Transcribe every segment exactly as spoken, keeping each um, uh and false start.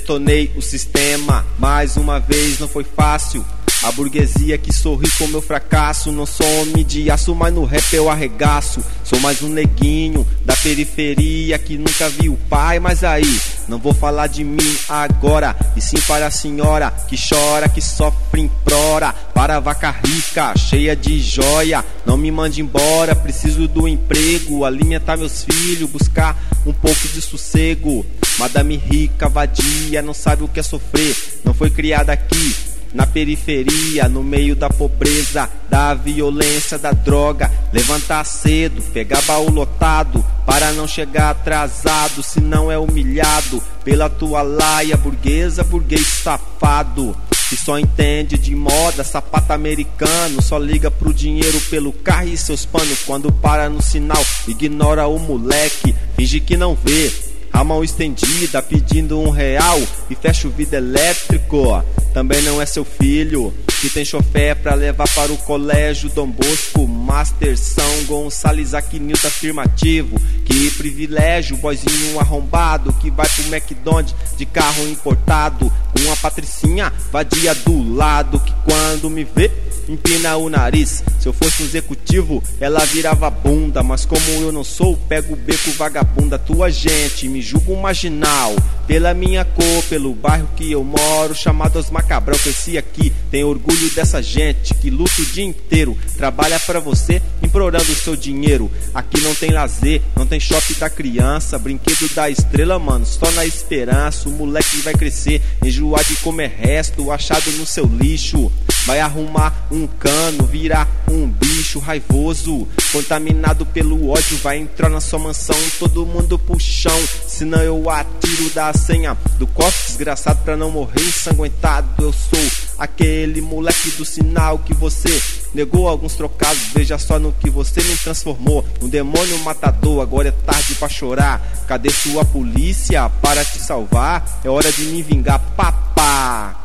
Detonei o sistema, mais uma vez não foi fácil. A burguesia que sorri com meu fracasso. Não sou homem de aço, mas no rap eu arregaço. Sou mais um neguinho da periferia que nunca viu o pai. Mas aí, não vou falar de mim agora, e sim para a senhora que chora, que sofre, implora. Para a vaca rica, cheia de joia, não me mande embora, preciso do emprego, alimentar meus filhos, buscar um pouco de sossego. Madame rica, vadia, não sabe o que é sofrer, não foi criada aqui na periferia, no meio da pobreza, da violência, da droga. Levantar cedo, pegar baú lotado, para não chegar atrasado, se não é humilhado pela tua laia burguesa, burguês safado, que só entende de moda, sapato americano, só liga pro dinheiro pelo carro e seus panos. Quando para no sinal, ignora o moleque, finge que não vê, a mão estendida pedindo um real e fecha o vidro elétrico. Também não é seu filho que tem chofé pra levar para o colégio Dom Bosco, Master São Gonçalves, Aquinilton afirmativo. Que privilégio, boizinho arrombado que vai pro McDonald's de carro importado, com a patricinha vadia do lado, que quando me vê empina o nariz. Se eu fosse um executivo, ela virava bunda, mas como eu não sou, pego o beco vagabunda. Tua gente me julga um marginal pela minha cor, pelo bairro que eu moro, chamado Osmar Cabral. Cresci aqui, tenho orgulho dessa gente que luta o dia inteiro, trabalha pra você, implorando o seu dinheiro. Aqui não tem lazer, não tem shopping da criança, brinquedo da estrela, mano, só na esperança. O moleque vai crescer, enjoar de comer resto, achado no seu lixo. Vai arrumar um cano, virar um bicho raivoso, contaminado pelo ódio, vai entrar na sua mansão, todo mundo pro chão, senão eu atiro da senha do cofre desgraçado pra não morrer ensanguentado. Eu sou aquele moleque do sinal que você negou alguns trocados, veja só no que você me transformou, um demônio matador. Agora é tarde pra chorar, cadê sua polícia para te salvar? É hora de me vingar, papá.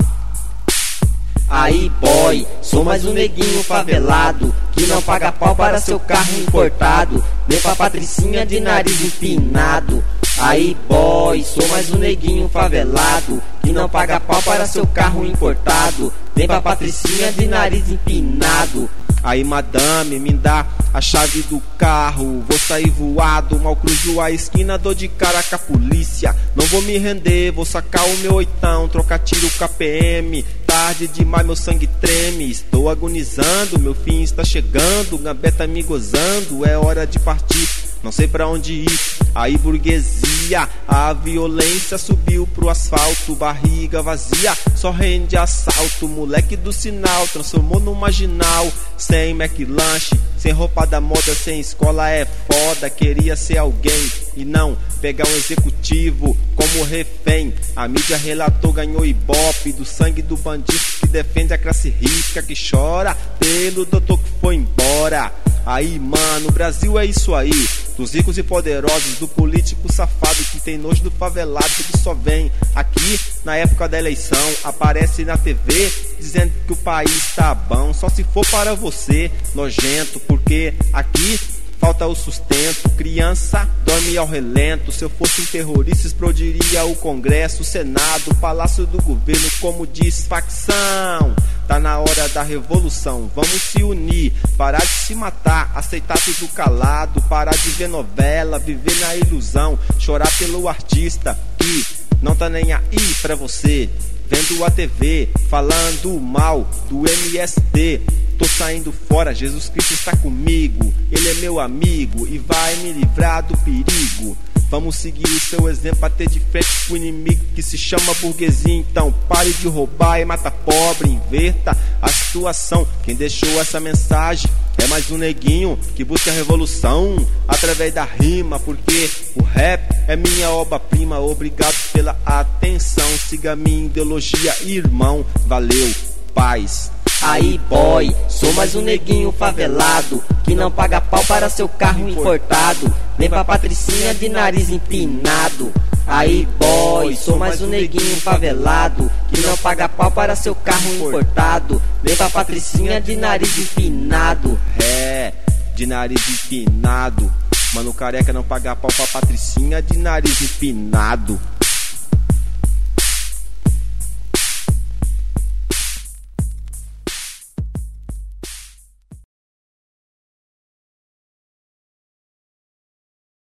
Aí boy, sou mais um neguinho favelado que não paga pau para seu carro importado, nem pra patricinha de nariz empinado. Aí boy, sou mais um neguinho favelado que não paga pau para seu carro importado, nem pra patricinha de nariz empinado. Aí madame, me dá a chave do carro, vou sair voado, mal cruzo a esquina, dou de cara com a polícia. Não vou me render, vou sacar o meu oitão, trocar tiro com a P M. Tarde demais, meu sangue treme, estou agonizando, meu fim está chegando, gambeta me gozando, é hora de partir, não sei pra onde ir. Aí burguesia, a violência subiu pro asfalto, barriga vazia, só rende assalto. Moleque do sinal transformou no marginal, sem McLanche, sem roupa da moda, sem escola é foda. Queria ser alguém e não pegar um executivo como refém. A mídia relatou, ganhou ibope do sangue do bandido que defende a classe rica, que chora pelo doutor que foi embora. Aí mano, o Brasil é isso aí, dos ricos e poderosos, do político safado que tem nojo do favelado, que só vem aqui na época da eleição, aparece na T V dizendo que o país tá bom, só se for para você, nojento, porque aqui falta o sustento. Criança dorme ao relento, se eu fosse um terrorista explodiria o Congresso, o Senado, o Palácio do Governo, como diz facção. Tá na hora da revolução, vamos se unir, parar de se matar, aceitar tudo calado, parar de ver novela, viver na ilusão, chorar pelo artista que não tá nem aí pra você, vendo a T V, falando mal do M S T. Tô saindo fora, Jesus Cristo está comigo, Ele é meu amigo e vai me livrar do perigo. Vamos seguir o seu exemplo, bater de frente com o inimigo que se chama burguesia. Então pare de roubar e mata pobre, inverta a situação. Quem deixou essa mensagem é mais um neguinho que busca a revolução através da rima, porque o rap é minha obra-prima. Obrigado pela atenção, siga minha ideologia, irmão. Valeu, paz. Aí boy, sou mais um neguinho favelado que não paga pau para seu carro importado, nem pra patricinha de nariz empinado. Aí boy, sou mais um neguinho favelado que não paga pau para seu carro importado, nem pra patricinha de nariz empinado. É, de nariz empinado. Mano careca não paga pau pra patricinha de nariz empinado.